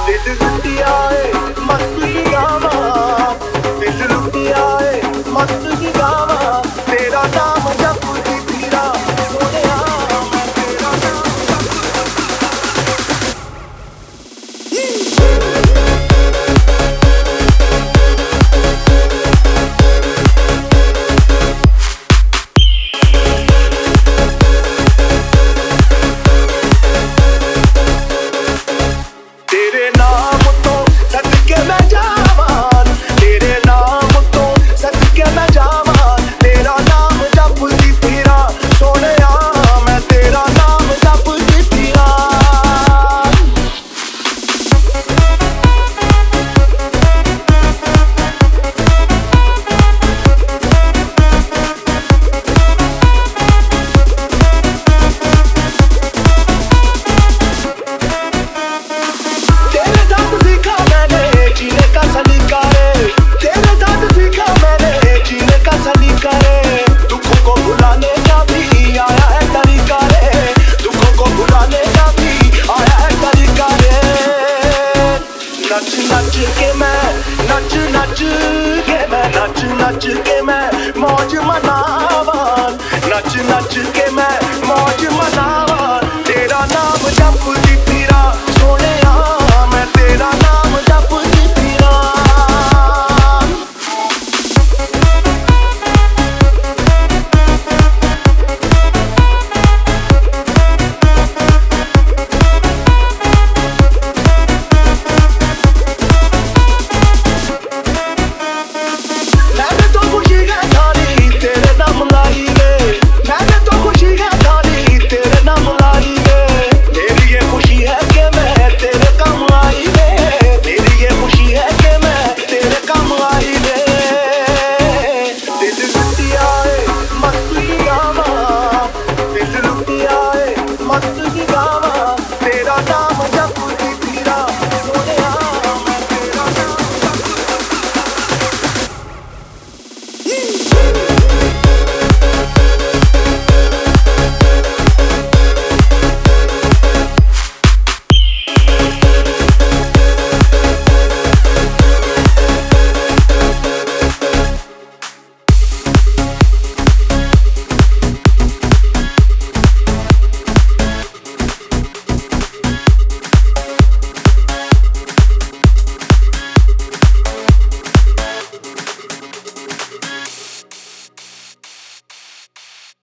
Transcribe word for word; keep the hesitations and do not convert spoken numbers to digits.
दिल लुटिया है मस्त की गावा, दिल लुटिया है मस्त की गावा, तेरा नाम जपदी फिरा सोनिया मैं तेरा नाम तेरे नाम तो सदके मैं जावान, तेरे नाम तो सदके मैं जावान, तेरा नाम जपदी फिरा सोनिया मैं तेरा नाम जपदी फिरा। तेरे साथ सीखा मैंने जीने का सलीका रे, तेरे साथ सीखा मैंने जीने का सलीका रे, दुखों को भुलाने का भी आया है तरीका रे, दुखों को भुलाने का भी आया है तरीका रे। नच नच के मैं नच नच के मैं नच नच के मैं मौज मना